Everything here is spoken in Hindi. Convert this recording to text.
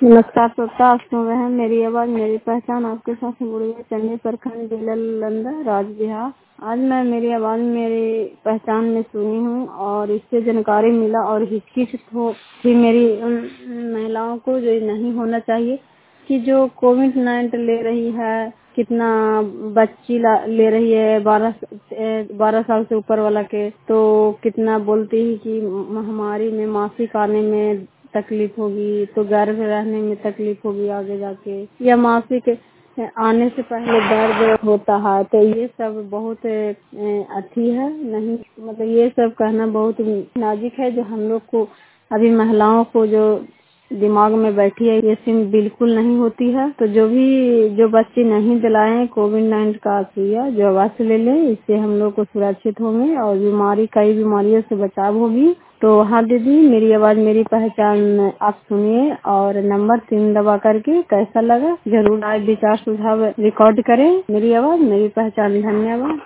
नमस्कार श्रोता, आप सुन रहे हैं मेरी आवाज मेरी पहचान। आपके साथ बुढ़िया चंडी प्रखंड जिला नालंदा राज्य बिहार। आज मैं मेरी आवाज मेरी पहचान में सुनी हूँ और इससे जानकारी मिला और हिचकिच थी मेरी उन महिलाओं को जो नहीं होना चाहिए कि जो कोविड-19 ले रही है, कितना बच्ची ले रही है 12 साल से ऊपर वाला के, तो कितना बोलती है कि महामारी में मासिक आने में तकलीफ होगी, तो गर्भ रहने में तकलीफ होगी आगे जाके, या मासिक आने से पहले दर्द होता है। तो ये सब बहुत अच्छी है, नहीं मतलब ये सब कहना बहुत नाजुक है। जो हम लोग को अभी महिलाओं को जो दिमाग में बैठी है, ये सिम बिल्कुल नहीं होती है। तो जो बच्चे नहीं दिलाए कोविड-19 का सुइया, जो अवश्य ले लें, इससे हम लोग को सुरक्षित होंगे और कई बीमारियों से बचाव होगी। तो हाँ दीदी, मेरी आवाज मेरी पहचान आप सुनिए और नंबर 3 दबा करके कैसा लगा जरूर राय विचार सुझाव रिकॉर्ड करें। मेरी आवाज मेरी पहचान। धन्यवाद।